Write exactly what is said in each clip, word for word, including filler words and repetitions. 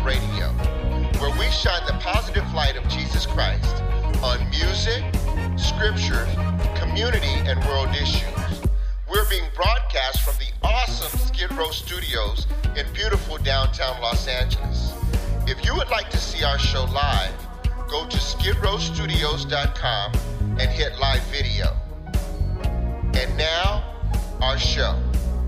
Radio, where we shine the positive light of Jesus Christ on music, scriptures, community, and world issues. We're being broadcast from the awesome Skid Row Studios in beautiful downtown Los Angeles. If you would like to see our show live, go to skid row studios dot com and hit live video. And now, our show.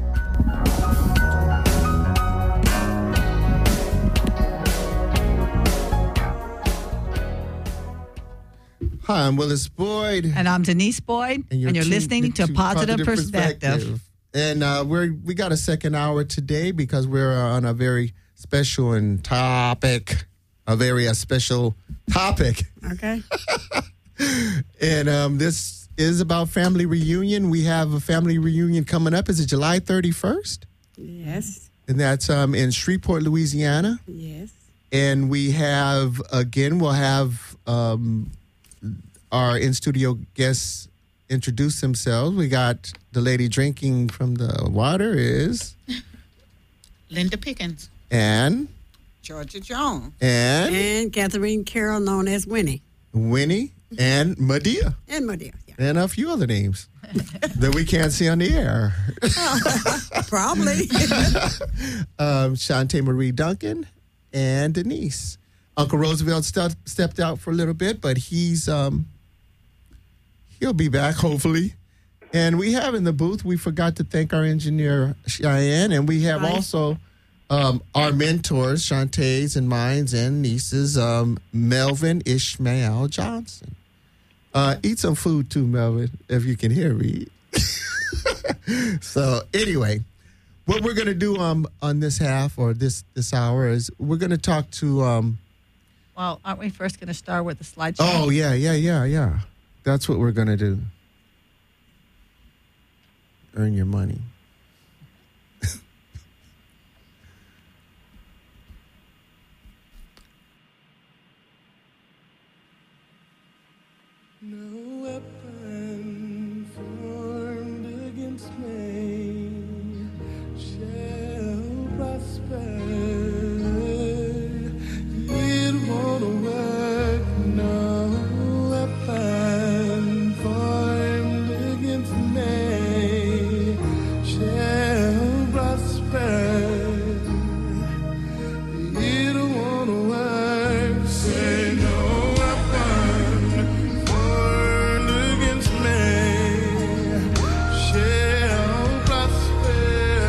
Hi, I'm Willis Boyd. And I'm Denise Boyd. And you're, and you're tuned listening to, to Positive, Positive Perspective. Perspective. And uh, we're, we got a second hour today because we're on a very special and topic, a very uh, special topic. Okay. And um, this is about family reunion. We have a family reunion coming up. Is it July thirty-first? Yes. And that's um, in Shreveport, Louisiana. Yes. And we have, again, we'll have um, our in-studio guests introduce themselves. We got the lady drinking from the water is... Linda Pickens. And... Georgia Jones. And... And Catherine Carroll, known as Winnie. Winnie and Medea. And Medea, yeah. And a few other names that we can't see on the air. Probably. um, Shantae Marie Duncan and Denise. Uncle Roosevelt st- stepped out for a little bit, but he's um, he'll be back, hopefully. And we have in the booth, we forgot to thank our engineer, Cheyenne, and we have Hi. also um, our mentors, Shantae's and mine's and niece's, um, Melvin Ishmael Johnson. Uh, eat some food too, Melvin, if you can hear me. So anyway, what we're going to do um, on this half or this, this hour is we're going to talk to... Um, well, aren't we first going to start with the slideshow? Oh, yeah, yeah, yeah, yeah. That's what we're going to do. Earn your money. No weapon formed against me shall prosper. It won't work. No weapon formed against me shall prosper. It won't work. Say no weapon formed against me shall prosper.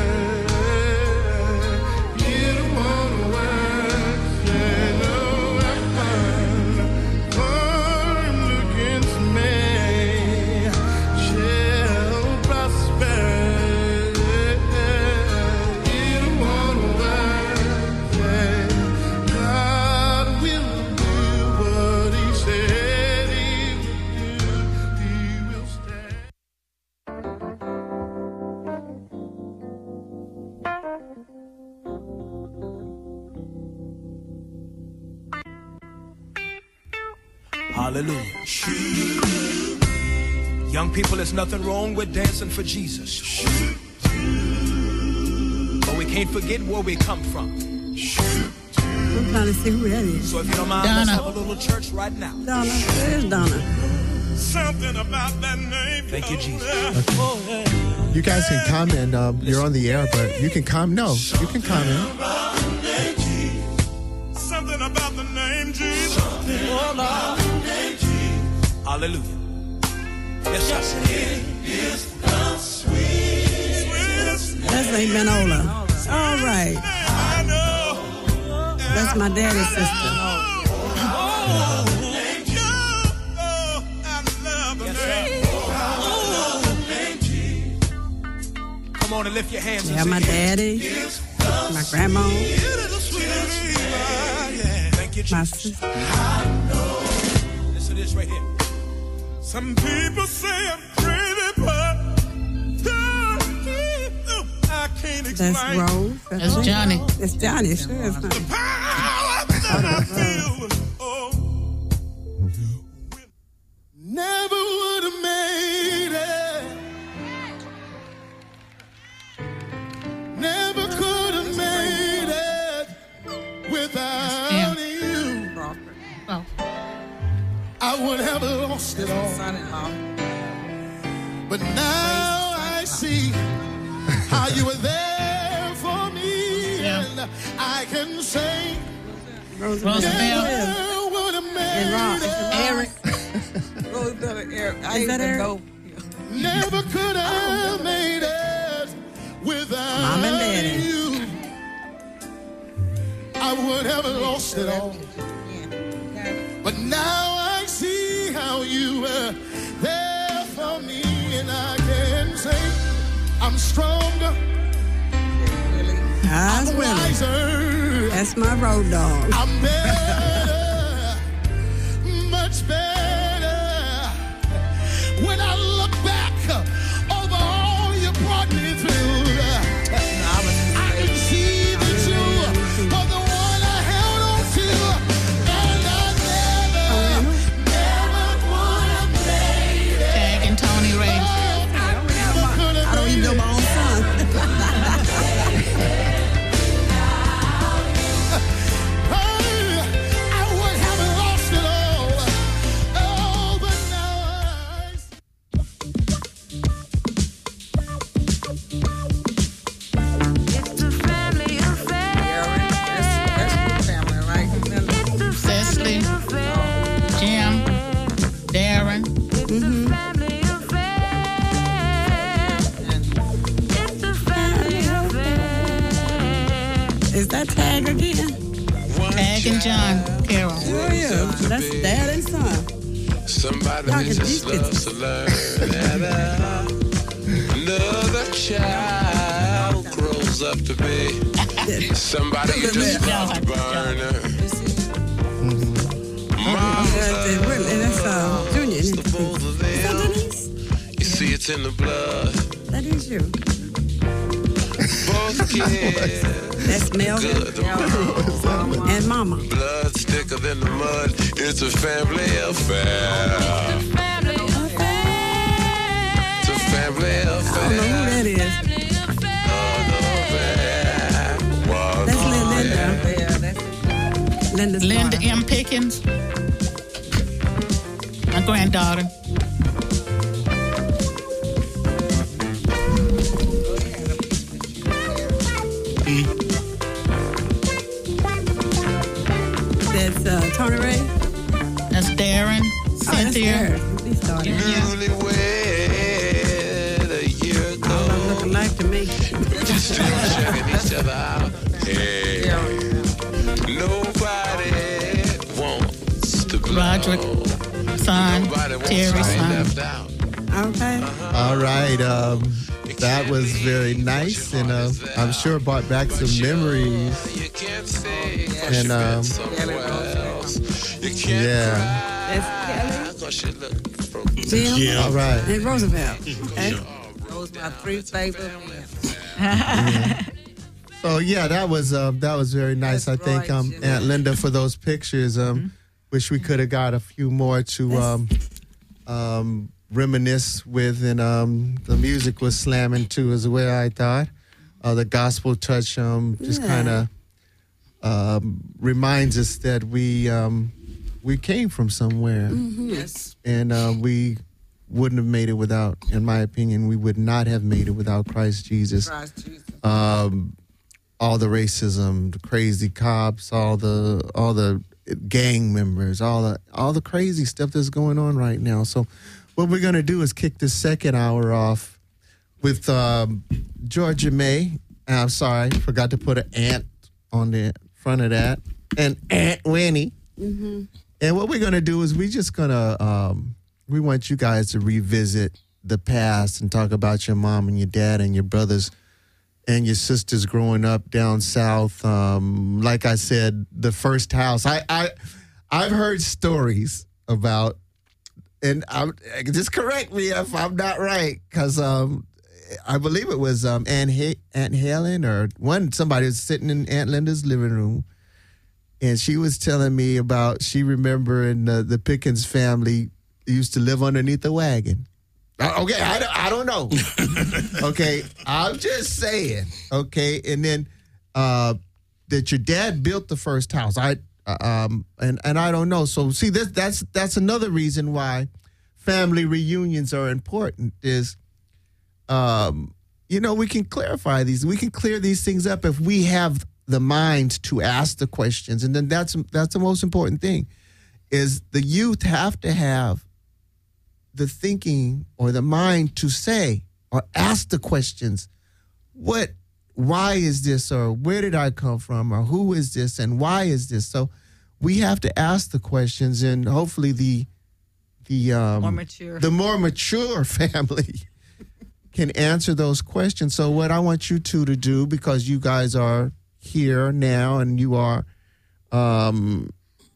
It won't work. Say no weapon formed against me shall prosper. It won't work. Say God will do what He said He would do. He will stand. Hallelujah. Young people, there's nothing wrong with dancing for Jesus. But we can't forget where we come from. I'm trying to see who that is. So if you don't mind, let's have a little church right now. Donna. Where's Donna? Something about that name. Thank you, Jesus. Okay. You guys can comment. Um, you're on the air, but you can comment. No, you can comment. Something about the name Jesus. Oh, Lord. Hallelujah. Yes, yes, it is. That's Aunt Benola. All right. I know. That's my daddy's sister. Oh, I love the name. Come on and lift your hands. Yeah, and my say, daddy, my grandma, thank you, my Jesus. sister. Listen to this right here. Some people say I'm crazy, but I can't explain. That's Rose. That's, That's Johnny. That's Johnny. Sure, it's not. The power that I feel. Oh, never would have made it. Never could have made it without. mother-in-law. But now I see how you were there for me, Yeah. and I can say Roosevelt. never would have And Ron. made it. Eric. Roosevelt and Eric. I Is even that Eric? know. Never could have made it without Mom and Daddy. you. I would have lost it all. But now I see how you were there for me, and I can say I'm stronger, God's I'm willing. wiser, That's my road dog. I'm better, much better. When I look back over all you brought me through, I can see that you are the one I held on to, and I never, never would have made it. Tag and Tony Ray. I never could have I don't even know my own son. I would have lost it all. Oh, but now I That's, that's good family, right? Cecily. Jim. Darren. Is that Tag again? Tag and John Carroll. Oh, yeah. That's dad and son. Somebody Y'all get just these loves pictures. to learn that uh, another child grows up to be somebody who just loves to burn her. Mama That's, that's uh, Junior. Is loves the both of that them. Denise? You see, it's in the blood. That is you. Both kids That's Melvin good tomorrow. and Mama. Blood thicker than the mud. It's a family affair. It's a family I don't know who affair. that is. That's Linda. Yeah, that's Linda's Linda daughter. M. Pickens. My granddaughter. That's uh, Tony Ray. That's Darren. Oh, that's Cynthia. Derek. He's daughter. Newlywed a year All of them ago. look alike to me. Still checking each other out. Hey, nobody wants to blow. Roderick. Son. Nobody wants Terry. to be Son. left out. Okay. All right. Um, that was very nice, and uh, I'm sure it brought back some memories. You can't say And um, somewhere else. You can't yeah. That's cause you look broken. Kelly, Jim, All right. and Roosevelt. Okay. those my three favorite men. So yeah, that was uh, that was very nice. That's I think right, um, Jimmy. Aunt Linda for those pictures. Um, wish we could have got a few more to um, um, reminisce with, and um, the music was slamming too, as well. I thought uh, the gospel touch um, just Yeah. kind of um, reminds us that we um, we came from somewhere, Yes. and uh, we wouldn't have made it without. In my opinion, we would not have made it without Christ Jesus. Christ Jesus. Um, all the racism, the crazy cops, all the all the gang members, all the all the crazy stuff that's going on right now. So, what we're gonna do is kick the second hour off with um, Georgia May. And I'm sorry, forgot to put an aunt on the front of that, and Aunt Winnie. Mm-hmm. And what we're gonna do is we just gonna um, we want you guys to revisit the past and talk about your mom and your dad and your brothers and your sisters growing up down south. Um, like I said, the first house. I, I, I've heard stories about, and I'm, just correct me if I'm not right, because um, I believe it was um, Aunt, He- Aunt Helen or one, somebody was sitting in Aunt Linda's living room, and she was telling me about, she remembered the, the Pickens family used to live underneath a wagon. Uh, Okay, I, don't- I don't know. Okay, I'm just saying. Okay, and then uh, that your dad built the first house. I uh, um and and I don't know. So see, this that's that's another reason why family reunions are important is, um, you know, we can clarify these. We can clear these things up if we have the mind to ask the questions. And then that's that's the most important thing, is the youth have to have the thinking or the mind to say or ask the questions. What, why is this, or where did I come from, or who is this, and why is this? So we have to ask the questions, and hopefully the the um, More mature. the more mature family can answer those questions. So what I want you two to do, because you guys are here now and you are um,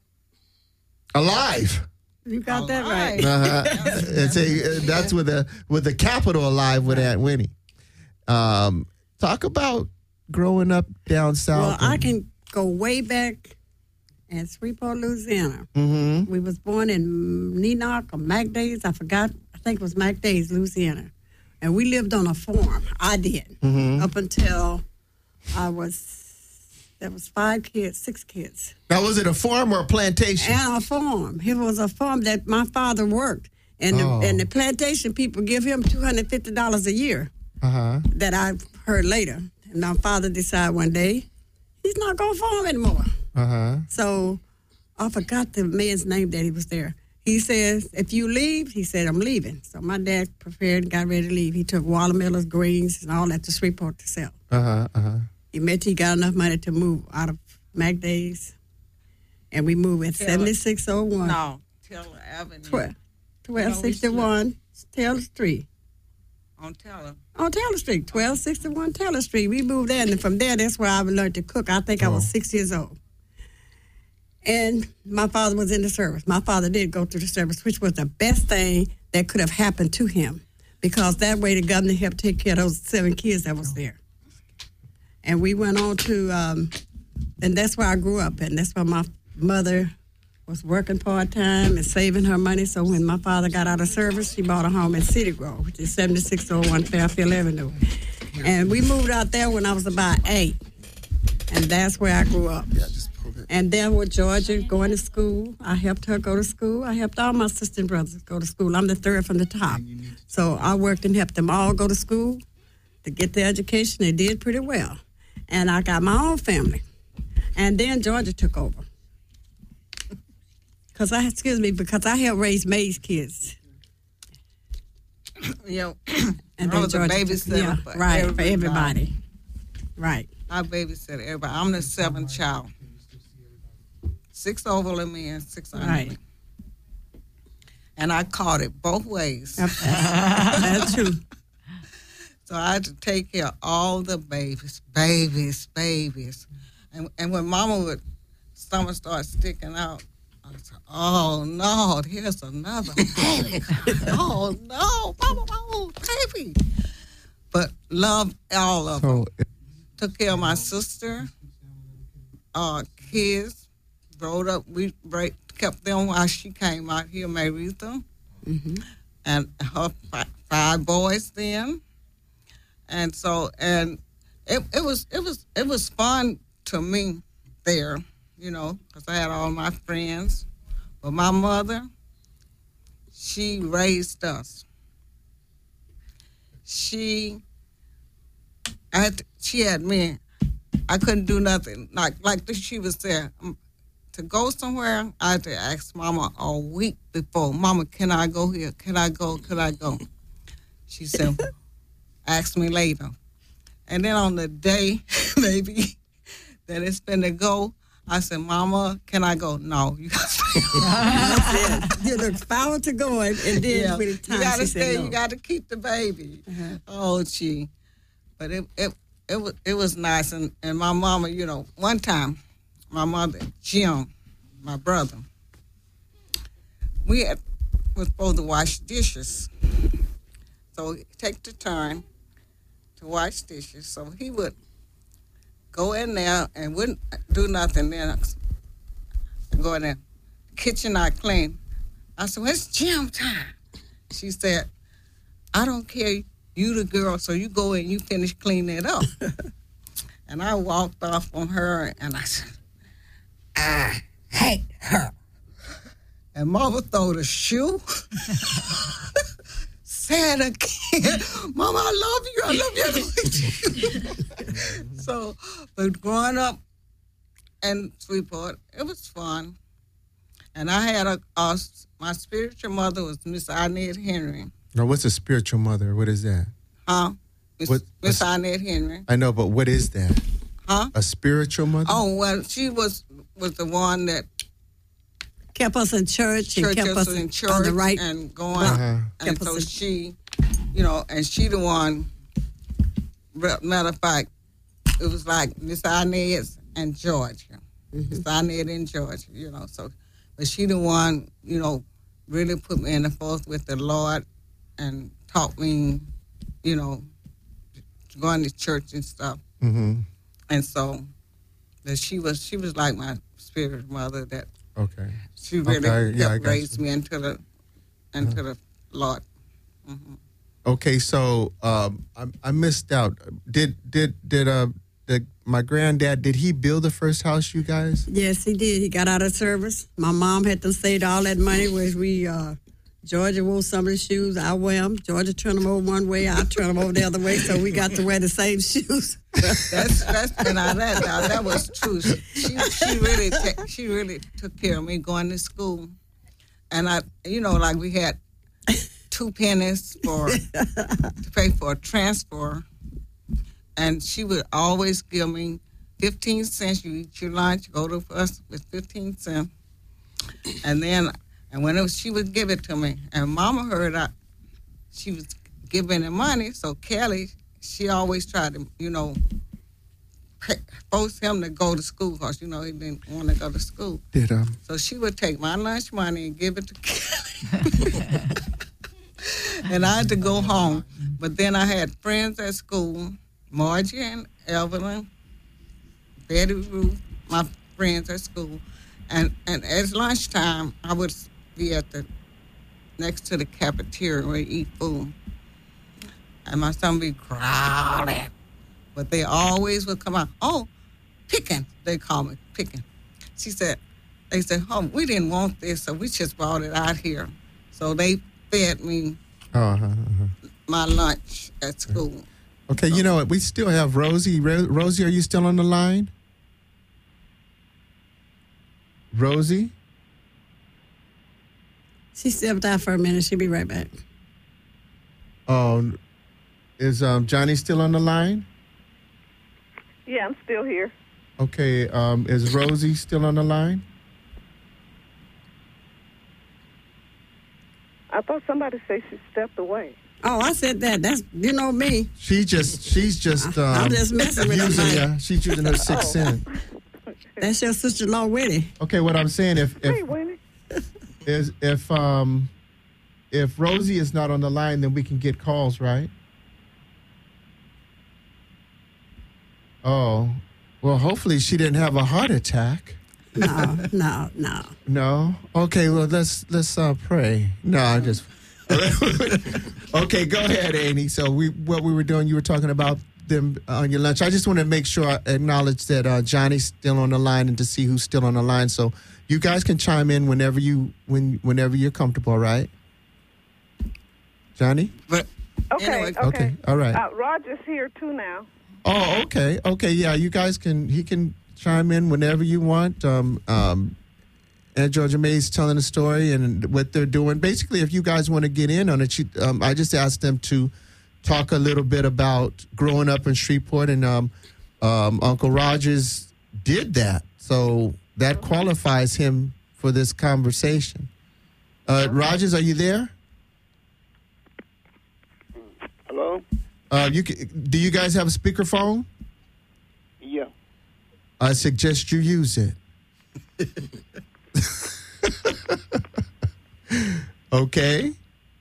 alive. You got that right. Uh-huh. It's a, that's with a with a capital alive with Aunt Winnie. Um, talk about growing up down south. Well, I can go way back in Shreveport, Louisiana. Mm-hmm. We was born in Nenock or MacDays. I forgot. I think it was MacDays, Louisiana. And we lived on a farm. I did. Mm-hmm. Up until I was, there was five kids, six kids. Now, was it a farm or a plantation? And a farm. It was a farm that my father worked. And the, Oh. and the plantation people give him two hundred fifty dollars a year. Uh-huh. That I heard later. And my father decided one day he's not going to farm anymore. Uh-huh. So I forgot the man's name that he was there. He says, if you leave, he said, I'm leaving. So my dad prepared and got ready to leave. He took watermelons, greens, and all that to Shreveport to sell. Uh-huh. Uh-huh. He met he got enough money to move out of MacDays. And we moved at Taylor. seventy-six oh one. No, Taylor Avenue. twelve, twelve sixty-one Taylor Street. On Taylor. On Taylor Street, twelve sixty-one Taylor Street. We moved there, and from there, that's where I learned to cook. I think I was Oh. six years old. And my father was in the service. My father did go through the service, which was the best thing that could have happened to him, because that way the governor helped take care of those seven kids that was there. And we went on to, um, and that's where I grew up, and that's where my mother was working part-time and saving her money. So when my father got out of service, she bought a home in City Grove, which is seventy-six oh one Fairfield Avenue. And we moved out there when I was about eight, and that's where I grew up. And then with Georgia going to school, I helped her go to school. I helped all my sisters and brothers go to school. I'm the third from the top. So I worked and helped them all go to school to get their education. They did pretty well. And I got my own family. And then Georgia took over. Because I, excuse me, because I helped raise May's kids. You know, And I was a Georgia babysitter took- yeah, for right, everybody. for everybody. Right. I babysit everybody. I'm the seventh child. Six overly men, six under Right. me. And I caught it both ways. That's, that's true. So I had to take care of all the babies, babies, babies. And and when Mama would stomach start sticking out, I said, "Oh no, here's another baby! Oh no, Mama, oh baby!" But loved all of them. So, Took care of my sister, uh, kids, growed up. We break, kept them while she came out here, Maritha, Mm-hmm. and her fi- five boys then. And so, and it, it was it was it was fun to me there, you know, because I had all my friends. But my mother, she raised us. She, I had to, she had me. I couldn't do nothing. Like like the, she was there. Um, to go somewhere, I had to ask Mama a week before. Mama, can I go here? Can I go? Can I go? She said, ask me later. And then on the day, maybe, that it's finna go, I said, Mama, can I go? No, you gotta stay. That's it. You look forward to going, and then Yeah, with the time you gotta she stay. said no. You gotta keep the baby. Uh-huh. Oh, gee, but it it it was it was nice. And and my mama, you know, one time, my mother, Jim, my brother, we had, was supposed to wash dishes. So he take the turn to wash dishes. So he would go in there and wouldn't do nothing. Then I'd go in there, kitchen not clean. I said, well, it's gym time. She said, I don't care, you the girl, so you go in, you finish cleaning it up. And I walked off on her, and I said, I hate her. and Mama threw the shoe. Say it again. Mama, I love you. I love you. I love you. So, but growing up in Shreveport, it was fun. And I had a, a my spiritual mother was Miss Inez Henry. Now, what's a spiritual mother? What is that? Huh? Miss, What- Miss a- Inez Henry. I know, but what is that? Huh? A spiritual mother? Oh, well, she was was the one that Kept us in church and church kept us in church on the right. and going. Uh-huh. And Kept us so in- she, you know, and she the one, re- matter of fact, it was like Miss Inez and Georgia. Miss Inez and Georgia, you know. So, but she the one, you know, really put me in the forth with the Lord and taught me, you know, going to church and stuff. Mm-hmm. And so, that she was she was like my spirit mother that Okay. she really Okay, yeah, I helped got raise you. me into the into the Lord. Okay, so um, I, I missed out. Did did did uh the, my granddad, did he build the first house, you guys? Yes, he did. He got out of service. My mom had to save all that money, which we, uh, Georgia wore some of the shoes. I wear them. Georgia turned them over one way. I turned them over the other way. So we got to wear the same shoes. That's that's and I, that now, that was true. She she really ta- she really took care of me going to school, and I you know like we had two pennies for to pay for a transfer, and she would always give me fifteen cents. You eat your lunch, go to us with fifteen cents, and then and when it was, she would give it to me, and Mama heard I she was giving the money, so Kelly. She always tried to, you know, pay, force him to go to school because, you know, he didn't want to go to school. Did um So she would take my lunch money and give it to Kelly. And I had to go home. But then I had friends at school, Margie and Evelyn, Betty Ruth, my friends at school. And, and at lunchtime, I would be at the, next to the cafeteria where you eat food. And my son be growling. But they always would come out, oh, picking, they call me, picking. She said, they said, oh, we didn't want this, so we just brought it out here. So they fed me uh-huh, uh-huh. my lunch at school. Okay, you know what? We still have Rosie. Ro- Rosie, are you still on the line? Rosie? She stepped out for a minute. She'll be right back. Oh, is um, Johnny still on the line? Yeah, I'm still here. Okay, um, is Rosie still on the line? I thought somebody said she stepped away. Oh, I said that. That's, you know me. She just, she's just, um, I'm just messing with her, using, Mike. uh, she's using her sixth sense. That's your sister-in-law, Winnie. Okay, what I'm saying, if, if Hey, Winnie. is if um if Rosie is not on the line, then we can get calls, right? Oh, well, hopefully she didn't have a heart attack. No, no, no. No. Okay, well let's let's uh, pray. No, I just. Okay, go ahead, Annie. So we what we were doing, you were talking about them on your lunch. I just want to make sure I acknowledge that uh, Johnny's still on the line and to see who's still on the line. So you guys can chime in whenever you when whenever you're comfortable, right? Johnny? But Okay, anyway, okay. Okay, all right. Uh, Roger's here too now. Oh, okay, okay, yeah. You guys can he can chime in whenever you want. Um, um, and Georgia May's telling the story and what they're doing. Basically, if you guys want to get in on it, she, um, I just asked them to talk a little bit about growing up in Shreveport, and um, um, Uncle Rogers did that, so that qualifies him for this conversation. Uh, Rogers, are you there? Hello? Uh, you can, do you guys have a speakerphone? Yeah. I suggest you use it. Okay.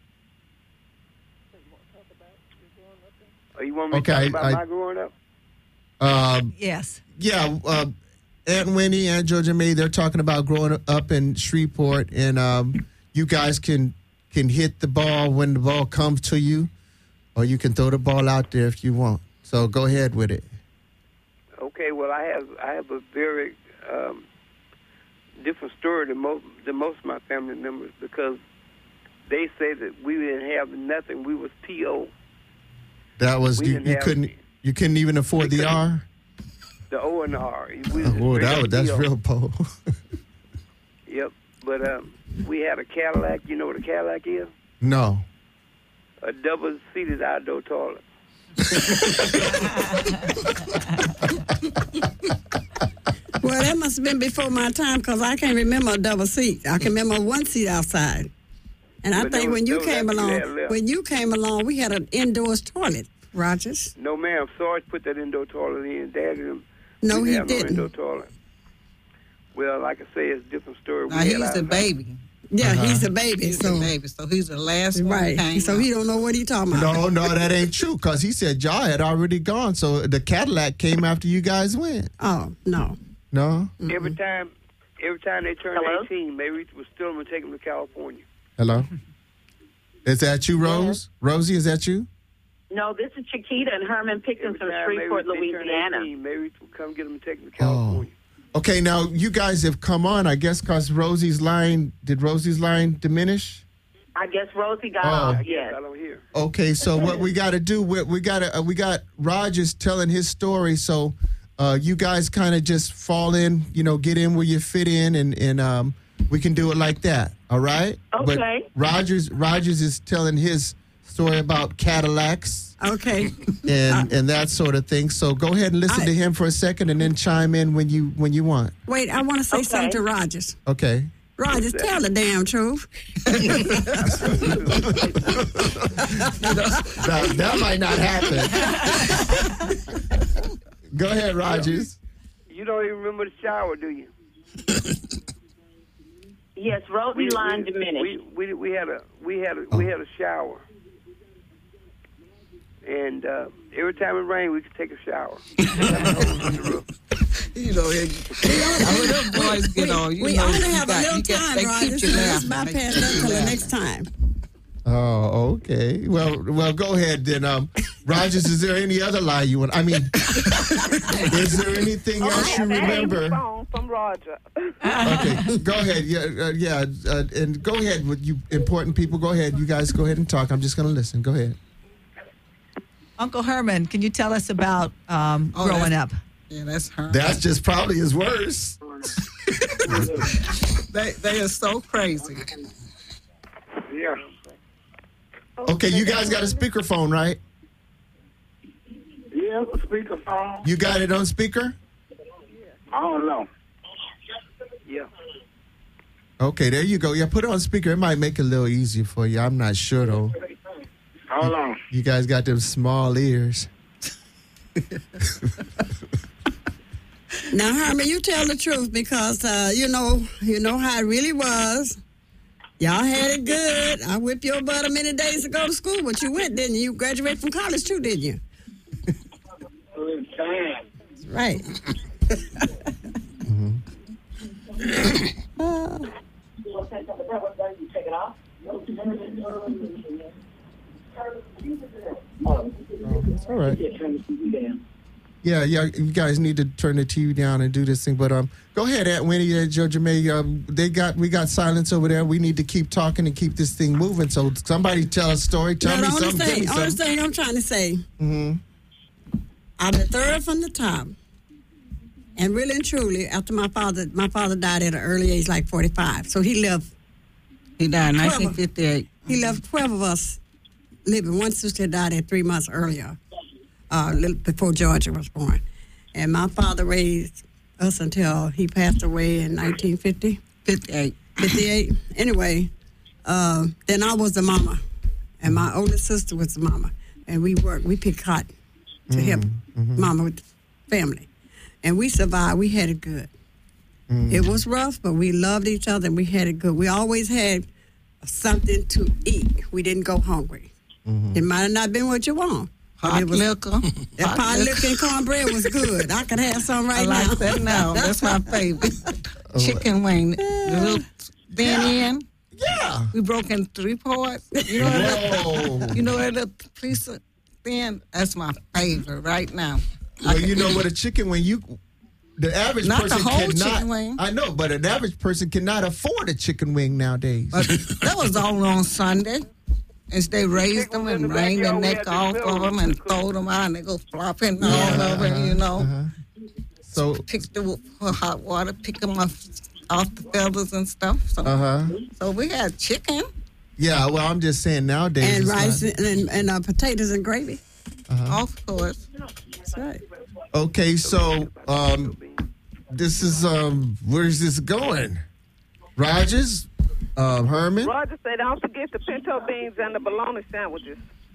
Oh, you want me Okay, to talk about I- my growing up? Um, Yes. yeah, uh, Aunt Winnie and Georgia May, they're talking about growing up in Shreveport, and um, you guys can can hit the ball when the ball comes to you, or you can throw the ball out there if you want. So go ahead with it. Okay, well, I have I have a very um, different story than most than most of my family members because they say that we didn't have nothing. We was P O. That was We you, didn't you have- couldn't you couldn't even afford the R. The O and the R. We was Oh, that regular was, that's P O. real po. Yep. But um, we had a Cadillac. You know what a Cadillac is? No. A double-seated outdoor toilet. Well, that must have been before my time because I can't remember a double seat. I can remember one seat outside. And I But think that when was- you that was came after you had along, left. when you came along, we had an indoors toilet, Rogers. No, ma'am. Sarge put that indoor toilet in. Dad and No, we he didn't have didn't. No indoor toilet. Well, like I say, it's a different story. Now, We had he's our- a baby. Yeah, Uh-huh. he's a baby. He's so a baby, so he's the last one right. that came So out. he don't know what he talking about. No, no, that ain't true. Cause he said y'all had already gone, so the Cadillac came after you guys went. Oh no. No. Every time, every time they turned Hello? eighteen, Mary was still going to take them to California. Hello. Is that you, Rose? Rosie, is that you? No, this is Chiquita and Herman Pickens Every from time Shreveport, Mary, they turned Louisiana. eighteen, Mary would come get them and take them to Oh. California. Okay, now you guys have come on, I guess, cause Rosie's line, did Rosie's line diminish? I guess Rosie got Oh. off. I guess Yes. I don't hear. Okay, so what we got to do, we, we got to, uh, we got Rogers telling his story, so uh, you guys kind of just fall in, you know, get in where you fit in, and and um, we can do it like that. All right? Okay. But Rogers, Rogers is telling his story about Cadillacs. Okay. And, and that sort of thing. So go ahead and listen I- to him for a second, and then chime in when you when you want. Wait, I want to say Okay. something to Rogers. Okay. Rogers, tell the damn truth. that, that might not happen. Go ahead, Rogers. You don't even remember the shower, do you? Yes, Rosie line diminished. We, we we had a we had a we had a shower, and uh, every time it rained, we could take a shower. You know, it, when them boys get on, you we know, only you have got, a little you get, time, they Rogers. keep So you let's laughing. bypass They that keep you till the laughing. next time. Oh, okay. Well, well, go ahead then. Um, Rogers, is there any other lie you want? I mean, is there anything else you remember? Phone from Roger. Okay, go ahead. Yeah, uh, yeah, uh, and go ahead with you important people. Go ahead. You guys go ahead and talk. I'm just going to listen. Go ahead. Uncle Herman, can you tell us about um, Oh, growing that's- up? Yeah, that's her. That's just probably his worse. they they are so crazy. Yeah. Okay, you guys got a speakerphone, right? Yeah, speakerphone. You got it on speaker? I don't know. Yeah. Okay, there you go. Yeah, put it on speaker. It might make it a little easier for you. I'm not sure, though. Hold on. You guys got them small ears. Now, Herman, you tell the truth because uh, you know you know how it really was. Y'all had it good. I whipped your butt a many days to go to school, but you went, didn't you? You graduated from college too, didn't you? That's right. Uh, It's all right. Yeah, yeah. You guys need to turn the T V down and do this thing. But um, go ahead, Aunt Winnie and Georgia May. Um, they got we got silence over there. We need to keep talking and keep this thing moving. So somebody tell a story. Tell now, me the only something. Give me thing, only something. thing I'm trying to say, Mm-hmm. I'm the third from the top, and really and truly, after my father, my father died at an early age, like forty-five. So he left. He died in twelve nineteen fifty-eight. He left twelve of us living. One sister died at three months earlier, uh, a little before Georgia was born. And my father raised us until he passed away in nineteen fifty. fifty-eight. fifty-eight. Anyway, uh, then I was the mama, and my oldest sister was the mama. And we worked, we picked cotton to Mm-hmm. help mama with the family. And we survived. We had it good. Mm-hmm. It was rough, but we loved each other, and we had it good. We always had something to eat. We didn't go hungry. Mm-hmm. It might have not been what you want. but Hot it was, liquor. That Hot pot liquor. liquor and cornbread was good. I could have some right I like now. that now. That's my favorite. Chicken wing. The little thin end. Yeah. We broke in three parts. You know that? Whoa. You know that little piece of thin? That's my favorite right now. Well, you know what a chicken when you The average Not person the whole cannot. chicken wing. I know, but an average person cannot afford a chicken wing nowadays. But that was all on Sunday. And they raised them and wring their neck off of them and throw them out and they go flopping Yeah, all over, uh-huh, you know. uh-huh. So pick the hot water, pick them off, off the feathers and stuff. So, Uh-huh. so we had chicken. Yeah, well, I'm just saying nowadays. And it's rice not- and, and uh, potatoes and gravy. Uh-huh. Of course. That's right. Okay, so um, this is um, where is this going? Rogers, uh, Herman. Roger said, don't forget the pinto beans and the bologna sandwiches.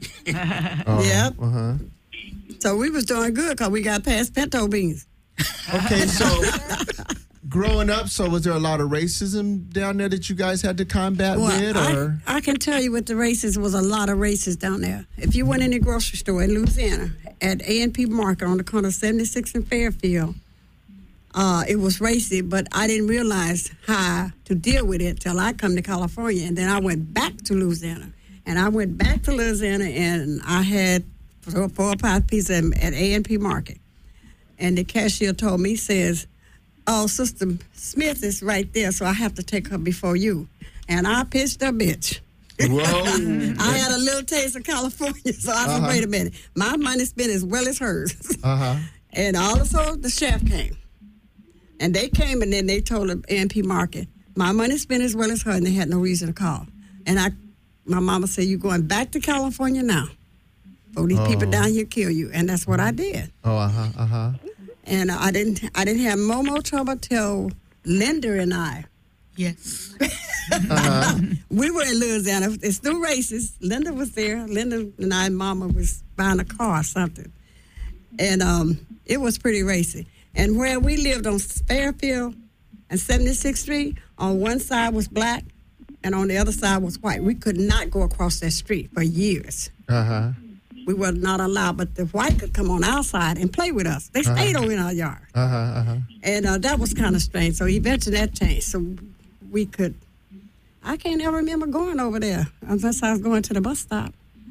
Oh, Yep. Uh-huh. So we was doing good because we got past pinto beans. Okay, so growing up, so was there a lot of racism down there that you guys had to combat Well, with, or? I, I can tell you with the races was a lot of races down there. If you went in the grocery store in Louisiana at A and P Market on the corner of seventy-six and Fairfield, uh, it was racy, but I didn't realize how to deal with it till I come to California, and then I went back to Louisiana, and I went back to Louisiana, and I had four, four or five pieces at A and P Market, and the cashier told me, says, "Oh, Sister Smith is right there, so I have to take her before you." And I pitched a bitch. Whoa. I had a little taste of California, so I said, Uh-huh. wait a minute. My money spent as well as hers. Uh-huh. And also the chef came. And they came and then they told the A and P Market, my money spent as well as her, and they had no reason to call. And I, my mama said, you're going back to California now. Or these Oh. people down here kill you. And that's what I did. Oh, uh-huh, uh-huh. And I didn't I didn't have no more trouble till Linda and I. Yes. Uh-huh. We were in Louisiana. It's still racist. Linda was there. Linda and I and Mama was buying a car or something. And um, it was pretty racy. And where we lived on Fairfield and seventy-sixth Street, on one side was black and on the other side was white. We could not go across that street for years. Uh-huh. We were not allowed, but the white could come on our side and play with us. They Uh-huh. stayed over in our yard. Uh-huh, uh-huh. And uh, that was kind of strange. So eventually that changed. So we could, I can't ever remember going over there unless I was going to the bus stop.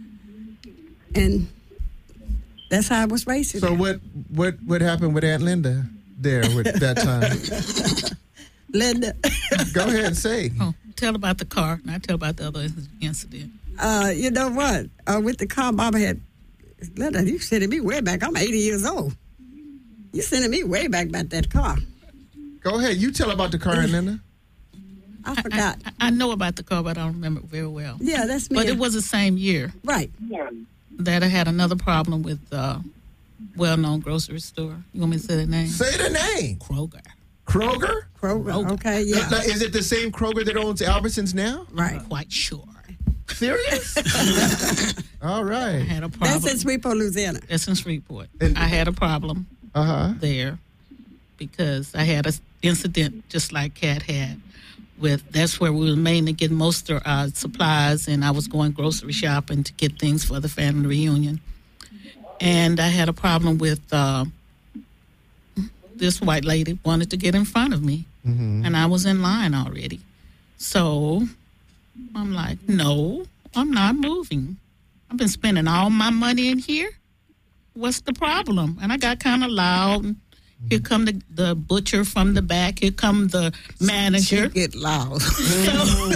And that's how it was racist. So what, what, what happened with Aunt Linda there with that time? Linda. Go ahead and say. Oh, tell about the car, not tell about the other incident. Uh, you know what? Uh, with the car, Mama had, Linda, you sending me way back. I'm eighty years old. You sending me way back about that car. Go ahead. You tell about the car, Aunt Linda. I forgot. I, I know about the car, but I don't remember it very well. Yeah, that's me. But it was the same year. Right. That I had another problem with a well-known grocery store. You want me to say the name? Say the name. Kroger. Kroger? Kroger. Okay, yeah. Now, is it the same Kroger that owns Albertsons now? Right. Quite sure. Serious? All right. I had a problem. That's in Shreveport, Louisiana. That's in Shreveport. I had a problem uh-huh. there because I had an incident just like Kat had with, that's where we were mainly getting most of our supplies, and I was going grocery shopping to get things for the family reunion. And I had a problem with uh, this white lady wanted to get in front of me, mm-hmm. and I was in line already. So I'm like, no, I'm not moving. I've been spending all my money in here. What's the problem? And I got kind of loud. Here come the, the butcher from the back. Here come the manager. She get loud. So,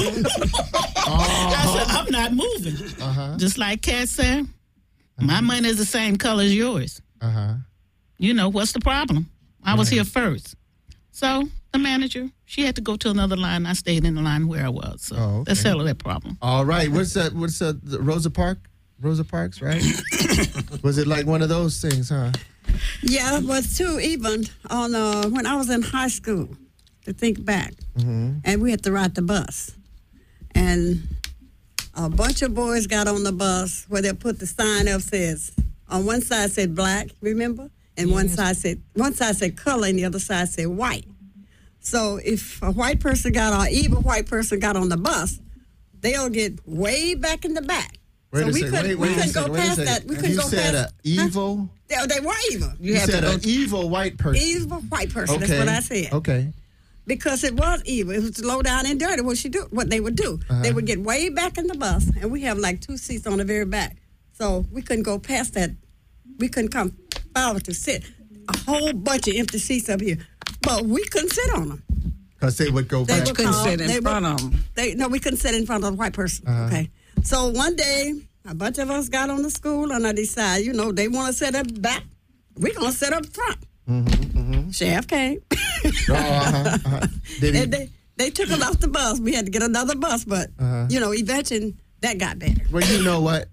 I said, I'm not moving. Uh-huh. Just like Kat said, my money is the same color as yours. Uh-huh. You know, what's the problem? I was Right. here first. So the manager, she had to go to another line. I stayed in the line where I was. So Oh, okay. that settled that problem. All right. What's that? What's that? the Rosa Park? Rosa Parks, right? Was it like one of those things, huh? Yeah, it was too, even on uh, when I was in high school, to think back. Mm-hmm. And we had to ride the bus. And a bunch of boys got on the bus where they put the sign up says, on one side said black, remember? And one side said, one side said color and the other side said white. So if a white person got on, evil white person got on the bus, they'll get way back in the back. Wait so a we second. couldn't, Wait, we wait a couldn't go second. Wait a past second. that. We And couldn't you go said past an evil. Huh? They, they were evil. You, you said to an evil white person. Evil white person. Okay. That's what I said. Okay. Because it was evil. It was low down and dirty. What she do? What they would do? Uh-huh. They would get way back in the bus, and we have like two seats on the very back, so we couldn't go past that. We couldn't come forward to sit. A whole bunch of empty seats up here. but we couldn't sit on them. Because they would go They back. would couldn't call- sit in they front would- of 'em. They no, we couldn't sit in front of the white person. Uh-huh. Okay. So one day, a bunch of us got on the school, and I decided, you know, they want to sit up back. We're gonna sit up front. Mm-hmm, mm-hmm. Sheriff came. Oh, uh-huh, uh-huh. Did he, And they, they took us off the bus. We had to get another bus, but Uh-huh. you know, eventually that got better. well, you know what?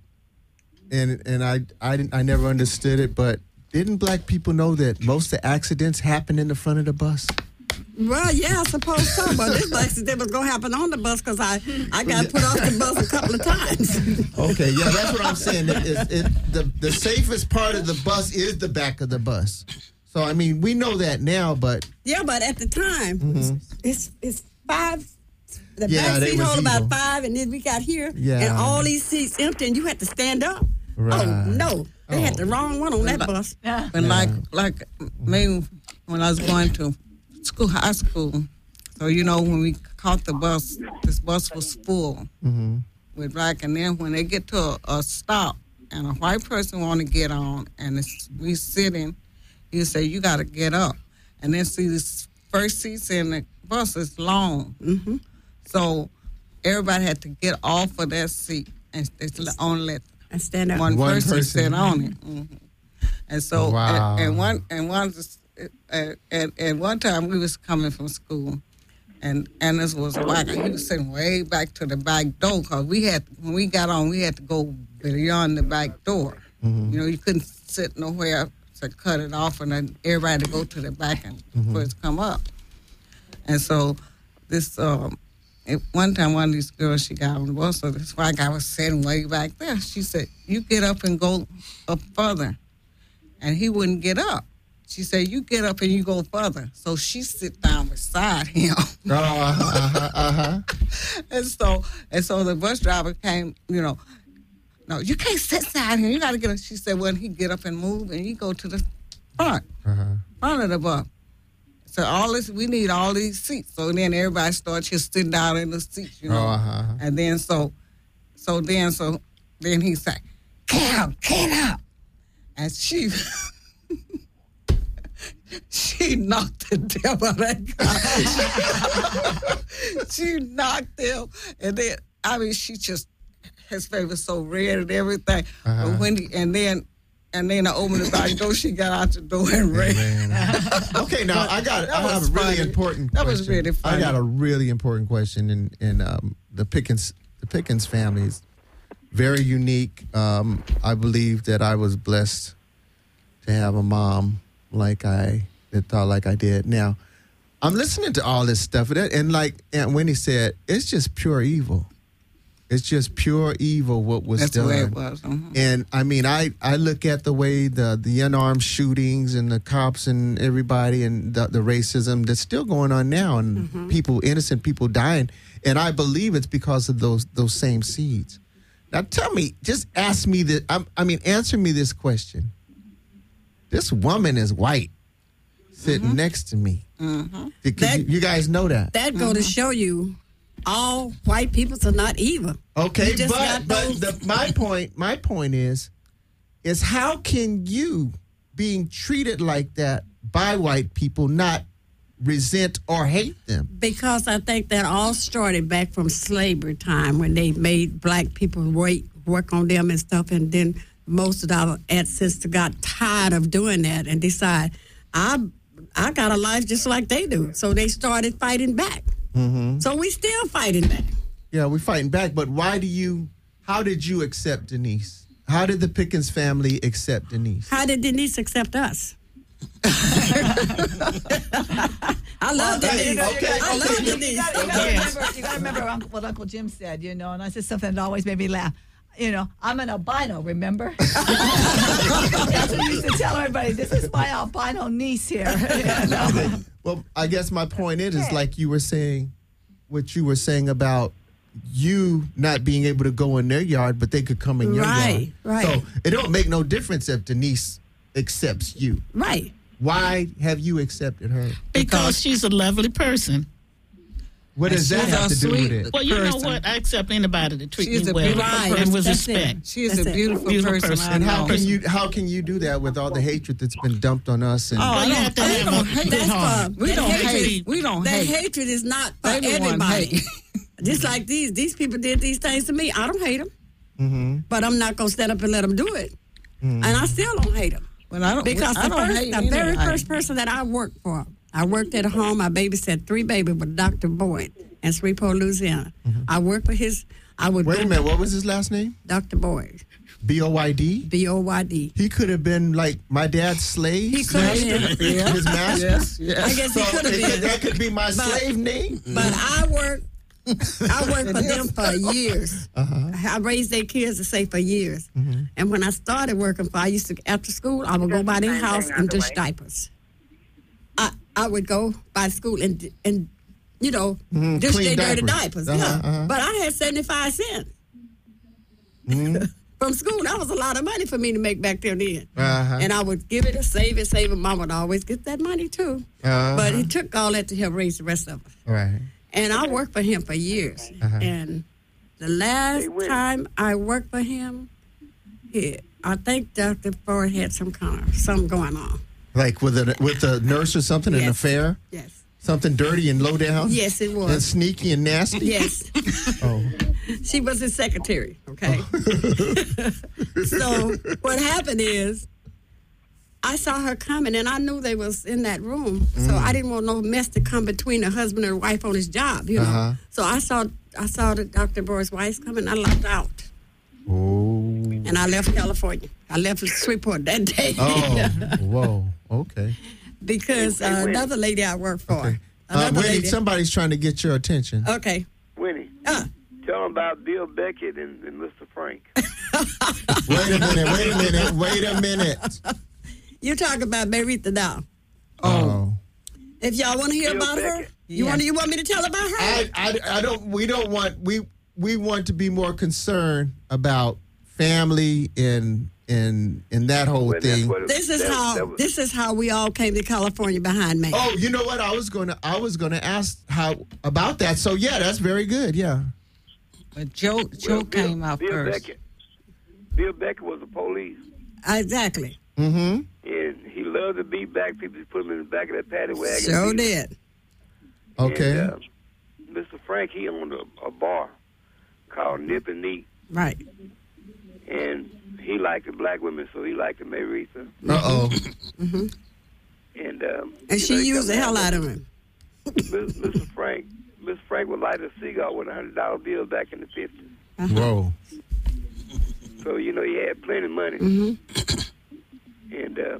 And and I I didn't I never understood it, but didn't black people know that most of the accidents happen in the front of the bus? Well, yeah, I suppose so. But this accident was gonna happen on the bus because I, I got put off the bus a couple of times. Okay, yeah, that's what I'm saying. It, it, it, the the safest part of the bus is the back of the bus. So I mean, we know that now, but Yeah, but at the time, Mhm. it's it's five. The Yeah, back they seat was hold about evil. five, and then we got here, Yeah. and all these seats empty, and you had to stand up. Right. Oh no, they had Oh. the wrong one on that But- bus. Yeah. But like like me, when I was going to school, high school, so you know when we caught the bus, this bus was full Mhm. with black, and then when they get to a, a stop and a white person want to get on, and it's, we sitting, you say you got to get up, and then see this first seats in the bus is long, Mm-hmm. so everybody had to get off of that seat and it's only let And stand up. one, One person, person. sit on it. Mhm. And so, Wow. and, and one, and one, uh, and, and one time we was coming from school, and and this was black, and he was sitting way back to the back door because we had when we got on, we had to go beyond the back door. Mhm. You know, you couldn't sit nowhere to cut it off, and then everybody to go to the back and Mhm. first come up. And so, this. Um, At one time, one of these girls, she got on the bus, so this white guy was sitting way back there. She said, you get up and go up further. And he wouldn't get up. She said, you get up and you go further. So she sit down beside him. Oh, uh-huh, uh-huh. and so and so the bus driver came, you know, no, you can't sit beside him. You got to get up. She said, well, he get up and move, and you go to the front, Uh-huh. front of the bus. So all this, we need all these seats. So then everybody starts just sitting down in the seats, you know. Oh, uh-huh. And then so, so then so then he said, "Get up, get up," and she she knocked the devil out of that guy. She knocked him, and then I mean she just his face was so red and everything. Uh-huh. But when he, and then. And then I opened the back door. She got out the door and ran. Okay, now I got. That I have was a really funny. important. That question. was really funny. I got a really important question, in in um, the Pickens the Pickens family is very unique. Um, I believe that I was blessed to have a mom like I that thought like I did. Now, I'm listening to all this stuff, and, that, and like Aunt Winnie said, it's just pure evil. It's just pure evil what was That's done. the way it was. Mhm. And I mean, I, I look at the way the, the unarmed shootings and the cops and everybody and the, the racism that's still going on now, and Mm-hmm. people, innocent people dying. And I believe it's because of those those same seeds. Now, tell me, just ask me this. I, I mean, answer me this question. This woman is white, sitting Mm-hmm. next to me. Mhm. Did- That- you, you guys know that? That go to show you, all white people are not evil. Okay, You just but, got but those- the, my point, my point is, is how can you, being treated like that by white people, not resent or hate them? Because I think that all started back from slavery time when they made black people wait, work on them and stuff, and then most of our ancestors got tired of doing that and decided, I, I got a life just like they do. So they started fighting back. Mm-hmm. So we still fighting back. Yeah, we're fighting back. But why do you? How did you accept Denise? How did the Pickens family accept Denise? How did Denise accept us? I love Hey, Denise. okay, I love okay. Denise. You gotta, you gotta remember, you gotta remember Uncle, what Uncle Jim said, you know, and I said something that always made me laugh. You know, I'm an albino, remember? That's what he used to tell everybody. This is my albino niece here. You know? Well, I guess my point is, is like you were saying, what you were saying about you not being able to go in their yard, but they could come in your Right, yard. right. So it don't make no difference if Denise accepts you. Right. Why have you accepted her? Because she's a lovely person. What does that she's have a to do with sweet it? Well, you know person. what? I accept anybody to treat She's me a well beautiful Right. and with That's it. respect. She is That's a it. beautiful, Beautiful person. person. I And how know. can you how can you do that with all the hatred that's been dumped on us? And Oh, Well, you I have to don't- have I don't a hate- good that's heart. for- We that don't hatred- hate. We don't That hate. hatred is not for They the one everybody. hate. Just like these, these people did these things to me. I don't hate them, mm-hmm. but I'm not gonna stand up and let them do it. And I still don't hate them Well, I don't. because I the, don't first, hate the very anybody. first person that I worked for, I worked at a home. I babysat three babies with Doctor Boyd in Shreveport, Louisiana. I worked for his. I would Wait go- a minute, what was his last name? Doctor Boyd, B O Y D? B O Y D. He could have been like my dad's slave. He could have been. His master. Yes, yes. I guess he So could have it been. could- that could be my But- slave name. But I worked. I worked for them for years. Uh-huh. I raised their kids to say for years. Mm-hmm. And when I started working for, I used to after school, I would go by their Same house thing and either dish way. diapers. I I would go by school and and you know Mhm, dish clean their dirty diapers. diapers. Uh-huh, yeah, uh-huh. but I had seventy five cents from school. That was a lot of money for me to make back there then. Uh-huh. And I would give it a save it, save it. Mom would always get that money too. Uh-huh. But it took all that to help raise the rest of us. Right. And I worked for him for years. Uh-huh. And the last Hey, Whitney. time I worked for him, he, I think Doctor Ford had some kind of something going on. Like with a with a nurse or something, an Yes. affair? Yes. Something dirty and low down? Yes, it And was. sneaky and nasty? Yes. Oh. She was his secretary, okay? So what happened is I saw her coming and I knew they was in that room. So Mm. I didn't want no mess to come between the husband and wife on his job, you know. Uh-huh. So I saw I saw the Doctor Boyd's wife coming, I locked out. Oh. And I left California. I left Shreveport that day. Oh. Whoa. Okay. because uh, another lady I work for. Okay. Uh, Another Winnie, lady. somebody's trying to get your attention. Okay. Winnie, Uh, tell them about Bill Beckett and, and Mister Frank. Wait a minute. Wait a minute. Wait a minute. you talk about Marita now. Oh. If y'all want to hear Bill about her, Beckett. you Yeah. want you want me to tell about her? I, I, I don't. We don't want. We we want to be more concerned about family and and and that whole Well, that's thing. what it- this is that- how that was- this is how we all came to California behind me. Oh, you know what? I was gonna I was gonna ask how about that. So yeah, that's very good. Yeah. But Joe, Joe Well, Bill- came out Bill first. Beckett. Bill Beckett was the police, Exactly. Mm-hmm. and he loved to beat back people. He put them in the back of that paddy wagon. Sure Beat 'em. did. Okay. And, uh, Mister Frank, he owned a, a bar called Nip and Neat, Right. and he liked the black women, so he liked the Marita. Uh oh. hmm And um, And you she know, he used the come hell down out of there. him. Mister Frank, Mister Frank would light a cigar with a hundred dollar bill back in the fifties. Whoa. So you know he had plenty of money, hmm and uh,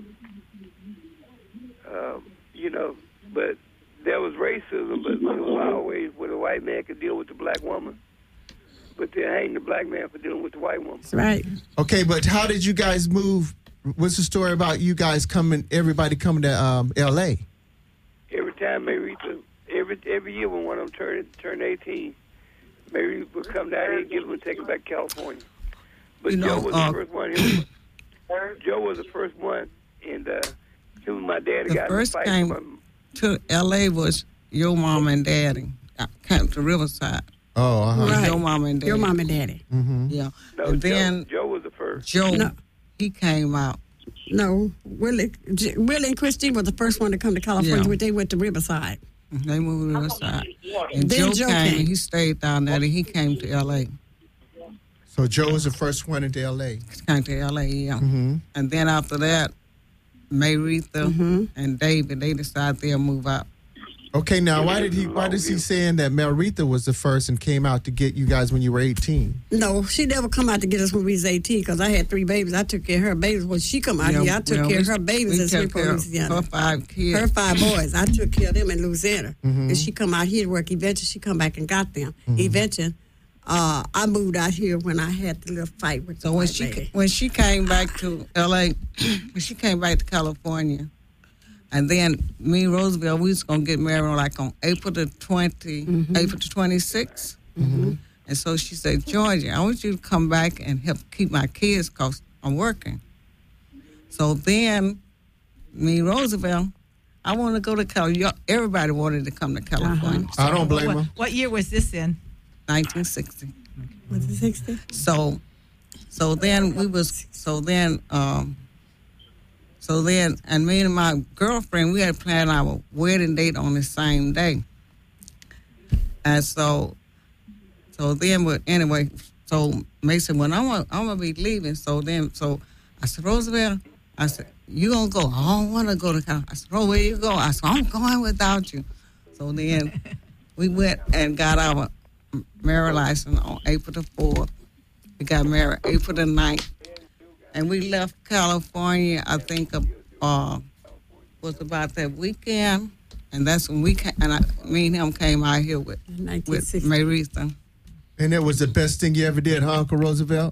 um, you know, but there was racism. But you know, always when a white man could deal with the black woman, but there ain't the black man for dealing with the white woman. That's right. Okay, but how did you guys move? What's the story about you guys coming? Everybody coming to um, L A. Every time Marita, every every year when one of them turned turned eighteen, Mary would come down here, get them, and take them back to California. But You know, Joe was uh, the first one. He was, Joe was the first one, and uh, him and my daddy The got first in a fight. came- from- To L A was your mom and daddy. I came to Riverside. Oh. Uh-huh. Right. Your mom and daddy. Your mom and daddy. Mm-hmm. Yeah. No, and Joe, then Joe was the first. Joe, No. he came out. No, Willie, J- Willie and Christine was the first one to come to California. Yeah. when They went to Riverside. They moved to Riverside. And Then Joe, Joe came, came. and he stayed down there, and he came to L A. So Joe was the first one into L A. He came to L A, yeah. Mm-hmm. And then after that, Mayretha Mhm. and David, they decided they'll move out. Okay, now why did he? Why is he saying that Marita was the first and came out to get you guys when you were eighteen? No, she never come out to get us when we was eighteen because I had three babies. I took care of her babies. When she come out Yeah, here, I took well, care of we- her babies we in took Shreveport, care of Louisiana. Her five kids. Her five boys. I took care of them in Louisiana. Mhm. And she come out here to work. Eventually, she come back and got them. Mm-hmm. Eventually, uh, I moved out here when I had the little fight with the So when white she lady. when she came back to L A, when she came back to California, and then me and Roosevelt, we was gonna get married like on April the twentieth, Mm-hmm. April the twenty sixth. And so she said, Georgia, I want you to come back and help keep my kids cause I'm working. So then, me and Roosevelt, I want to go to California. Everybody wanted to come to California. Uh-huh. I don't blame what, them. What year was this in? nineteen sixty. Was it sixty? So, so then we was, so then, um, so then, and me and my girlfriend, we had planned our wedding date on the same day. And so, so then, but anyway, so Mason, when I'm gonna, I'm gonna be leaving, so then, so I said, Roosevelt, I said, you gonna go? I don't want to go to California. I said, oh, where you go? I said, I'm going without you. So then we went and got our marriage license on April the fourth. We got married April the ninth. And we left California, I think, uh, was about that weekend. And that's when we came, and I, me and him came out here with, with Maritha. And that was the best thing you ever did, huh, Uncle Roosevelt?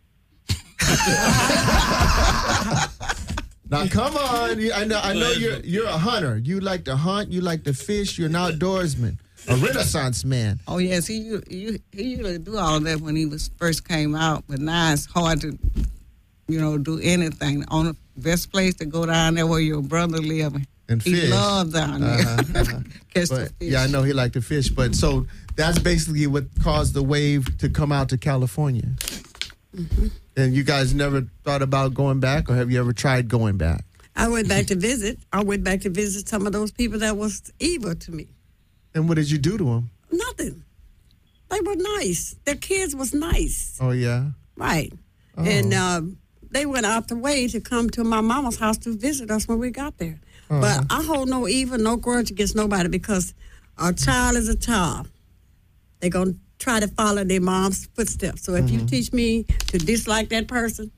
Now, come on. I know I know you're you're a hunter. You like to hunt. You like to fish. You're an outdoorsman, a Renaissance man. Oh, yes. He, he, he used to do all of that when he was first came out. But now it's hard to, you know, do anything. On the best place to go down there where your brother lives. And he fish. loves down there. Uh-huh, uh-huh. Catch But, the fish. yeah, I know he liked to fish. But so that's basically what caused the wave to come out to California. Mm-hmm. And you guys never thought about going back, or have you ever tried going back? I went back to visit. I went back to visit some of those people that was evil to me. And what did you do to them? Nothing. They were nice. Their kids was nice. Oh, yeah? Right. Oh. And uh, they went out the way to come to my mama's house to visit us when we got there. Uh-huh. But I hold no evil, no grudge against nobody because a child is a child. They're going to try to follow their mom's footsteps. So if Mm-hmm. you teach me to dislike that person,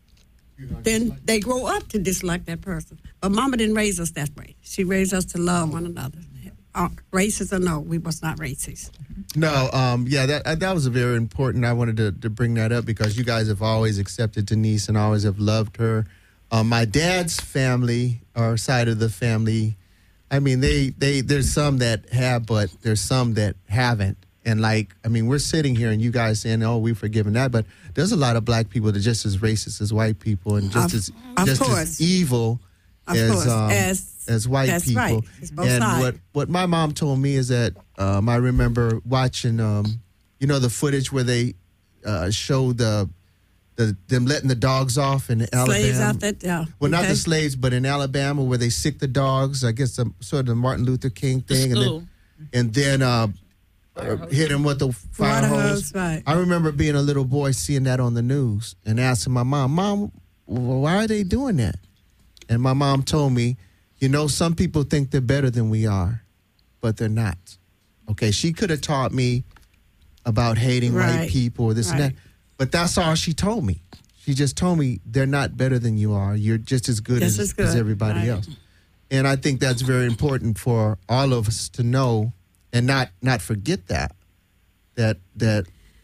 then they grow up to dislike that person. But Mama didn't raise us that way. She raised us to love one another. Uh, racist or no, we was not racist. No, um, yeah, that uh, that was a very important. I wanted to, to bring that up because you guys have always accepted Denise and always have loved her. Um, my dad's family, or side of the family, I mean, they, they there's some that have, but there's some that haven't. And like, I mean, we're sitting here and you guys saying, "Oh, we've forgiven that," but there's a lot of black people that are just as racist as white people and just Of- as of just course. as evil Of as course, um, as- as white that's people. right. It's both And sides. what what my mom told me is that um, I remember watching, um, you know, the footage where they uh, show the the them letting the dogs off in Alabama. Slaves out that, yeah. Well, not Okay. the slaves, but in Alabama where they sick the dogs. I guess the, sort of the Martin Luther King thing, and then and then uh, uh, hit him with the fire Water hose. hose, right. I remember being a little boy seeing that on the news and asking my mom, "Mom, why are they doing that?" And my mom told me, "You know, some people think they're better than we are, but they're not." Okay, she could have taught me about hating white Right. people or this and Right. that, but that's all she told me. She just told me they're not better than you are. You're just as good, Just as, as good, as everybody right. else. And I think that's very important for all of us to know and not not forget that that that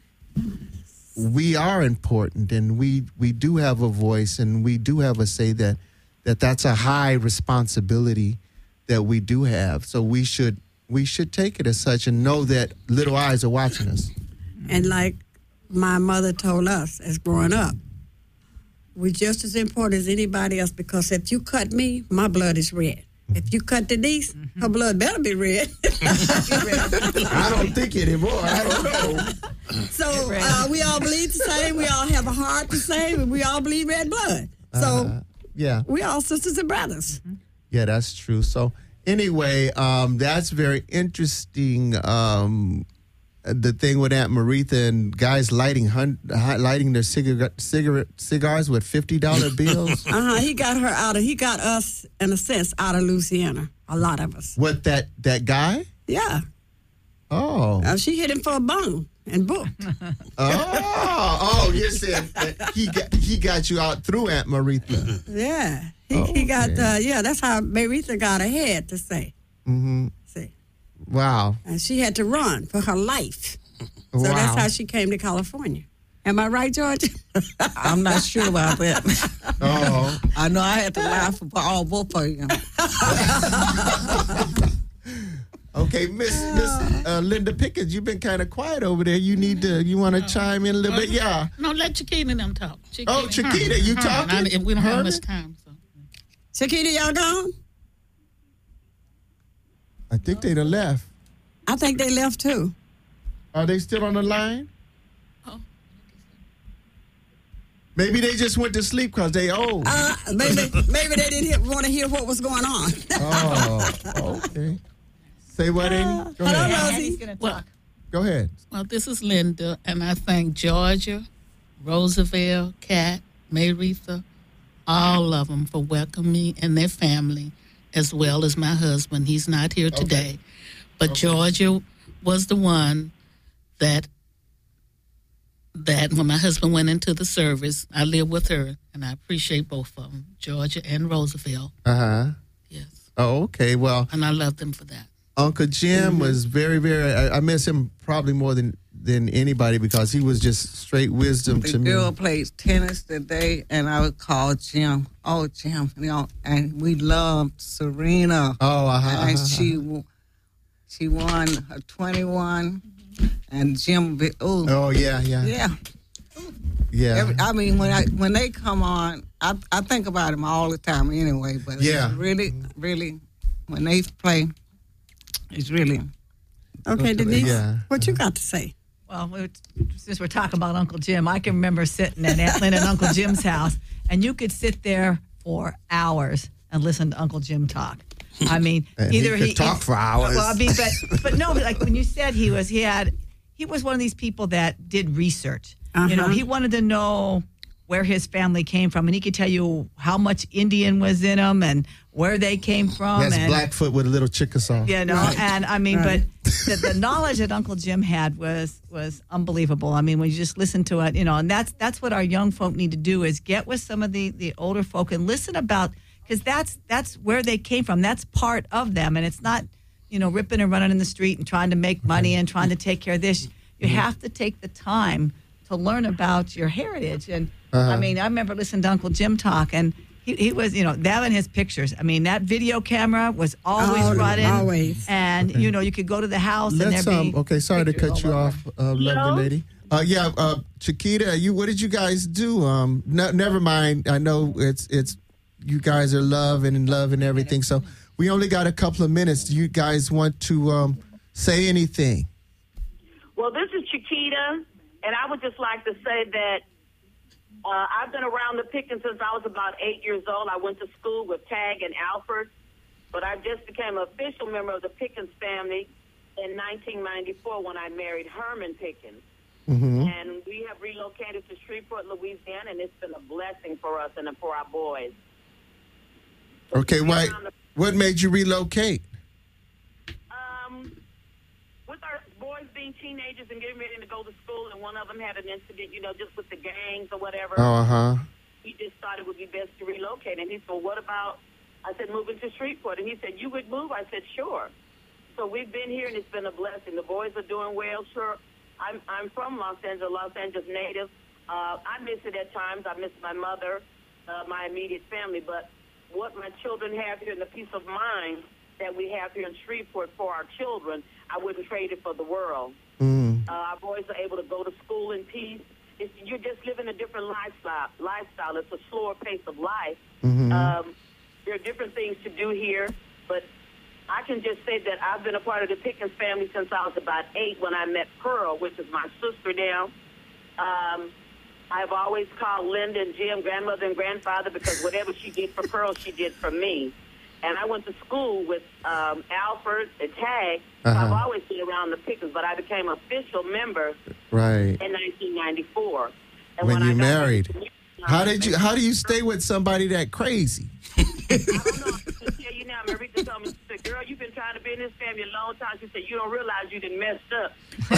we are important and we we do have a voice and we do have a say, that that that's a high responsibility that we do have. So we should we should take it as such and know that little eyes are watching us. And like my mother told us as growing up, we're just as important as anybody else because if you cut me, my blood is red. If you cut Denise, her blood better be red. I don't think anymore. I don't know. So uh, we all bleed the same. We all have a heart the same. And we all bleed red blood. So Uh, yeah. we all sisters and brothers. Yeah, that's true. So anyway, um, that's very interesting. Um, the thing with Aunt Maritha and guys lighting hun- hi- lighting their cigarette cigarette cigars with fifty dollar bills. Uh huh. He got her out of. He got us, in a sense, out of Louisiana. A lot of us. What, that that guy? Yeah. Oh. Uh, she hit him for a bone and booked. Oh, oh, you said that he got he got you out through Aunt Maritha. Yeah. He, he got. Uh, yeah. That's how Maritha got ahead to say. Mm-hmm. See. Wow. And she had to run for her life. So Wow. that's how she came to California. Am I right, George? I'm not sure about that. Oh. I know I had to laugh for all both of you. Okay, Miss Miss uh, Linda Pickens, you've been kind of quiet over there. You need to. You want to chime in a little bit? Yeah. No, let Chiquita and them talk. Chiquita, Oh, Chiquita, Herman, you Herman. talking? I, we don't have Herman? much time. So. Chiquita, y'all gone? I think they done left. I think they left too. Are they still on the line? Oh. Maybe they just went to sleep because they old. Uh, maybe maybe they didn't want to hear what was going on. Oh, okay. Say what, Amy? Go Hello, ahead. Rosie. He's gonna Well, talk. Go ahead. well, this is Linda, and I thank Georgia, Roosevelt, Kat, Mayretha, all of them for welcoming me and their family, as well as my husband. He's not here today. But Georgia was the one that, that when my husband went into the service, I lived with her, and I appreciate both of them, Georgia and Roosevelt. Uh-huh. Yes. Oh, okay. Well, And I love them for that. Uncle Jim was very, very, I, I miss him probably more than, than anybody because he was just straight wisdom The to me. girl plays tennis today, and I would call Jim. Oh, Jim, you know, and we loved Serena. Oh, uh-huh. And she w- she won her twenty-one, and Jim. be- Oh, Oh, yeah, yeah. yeah. Yeah. Every, I mean, when I when they come on, I I think about them all the time anyway. But Yeah. it's really, really, when they play, it's really. Okay, Denise, Yeah. what you got to say? Well, we- since we're talking about Uncle Jim, I can remember sitting at Aunt Lynn and Uncle Jim's house, and you could sit there for hours and listen to Uncle Jim talk. I mean, And he either could talk for hours. Well, I mean, but but no, like when you said he was, he had, he was one of these people that did research. You know, Uh-huh. he wanted to know where his family came from, and he could tell you how much Indian was in them and where they came from. That's and, Blackfoot with a little Chickasaw. you know, Right. and I mean, Right. but the, the knowledge that Uncle Jim had was was unbelievable. I mean, when you just listen to it, you know, and that's that's what our young folk need to do is get with some of the the older folk and listen about, because that's that's where they came from. That's part of them, and it's not, you know, ripping and running in the street and trying to make money and trying to take care of this. You have to take the time to learn about your heritage. And Uh-huh. I mean, I remember listening to Uncle Jim talk, and he, he was, you know, that and his pictures. I mean, that video camera was always Always, running. always. And, you know, you could go to the house and Let's, there'd um, be okay, sorry to pictures cut you all over. off, uh, lovely lady. Uh, yeah, uh, Chiquita, you, what did you guys do? Um, no, never mind. I know it's, it's, you guys are love and in love and everything. So we only got a couple of minutes. Do you guys want to um, say anything? Well, this is Chiquita, and I would just like to say that uh, I've been around the Pickens since I was about eight years old. I went to school with Tag and Alfred, but I just became an official member of the Pickens family in nineteen ninety-four when I married Herman Pickens. Mm-hmm. And we have relocated to Shreveport, Louisiana, and it's been a blessing for us and for our boys. Okay, why, what made you relocate? Um, with our boys being teenagers and getting ready to go to school, and one of them had an incident, you know, just with the gangs or whatever. Oh, uh-huh. He just thought it would be best to relocate. And he said, well, what about, I said, moving to Shreveport? And he said, you would move? I said, sure. So we've been here, and it's been a blessing. The boys are doing well, sure. I'm I'm from Los Angeles, Los Angeles native. Uh, I miss it at times. I miss my mother, uh, my immediate family. But what my children have here and the peace of mind that we have here in Shreveport for our children, I wouldn't trade it for the world. Mm. Uh, our boys are able to go to school in peace. It's, you're just living a different lifestyle. Lifestyle. It's a slower pace of life. Mm-hmm. Um, there are different things to do here, but I can just say that I've been a part of the Pickens family since I was about eight when I met Pearl, which is my sister now. Um, I've always called Linda and Jim grandmother and grandfather because whatever she did for Pearl, she did for me. And I went to school with um, Alfred and Tag, so Uh-huh. I've always been around the Pickens, but I became an official member Right. in nineteen ninety-four. And When I you got married. to- How did you, how do you stay with somebody that crazy? I don't know. I just tell you now, Marita told me, she said, girl, you've been trying to be in this family a long time. She said, you don't realize you done messed up.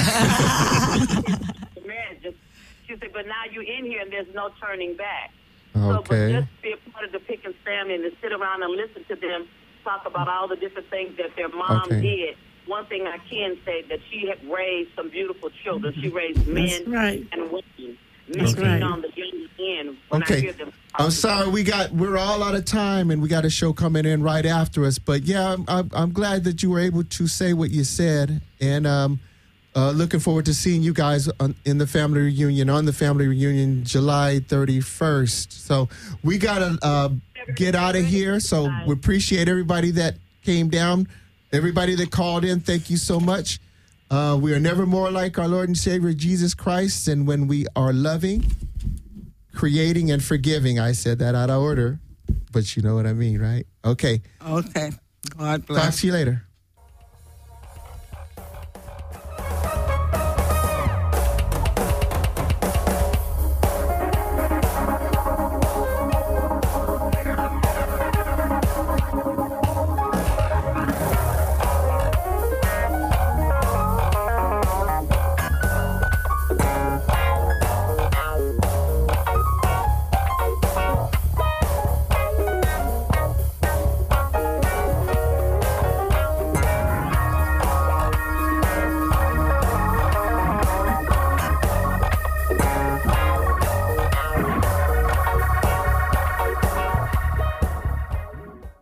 Man, just, she said, but now you're in here and there's no turning back. So, but Okay. just be a part of the Pickens family and to sit around and listen to them talk about all the different things that their mom Okay. did. One thing I can say that she had raised some beautiful children. She raised men That's right. and women. That's Men right. on the young end. When I Okay. hear them I'm sorry, we got we're all out of time, and we got a show coming in right after us. But yeah, I'm I'm, I'm glad that you were able to say what you said, and um, uh, looking forward to seeing you guys on, in the family reunion on the family reunion July thirty-first. So we gotta uh, get out of here. So we appreciate everybody that came down. Everybody that called in, thank you so much. Uh, we are never more like our Lord and Savior Jesus Christ than when we are loving, creating, and forgiving. I said that out of order, but you know what I mean, right? Okay. Okay. God bless. Talk to you later.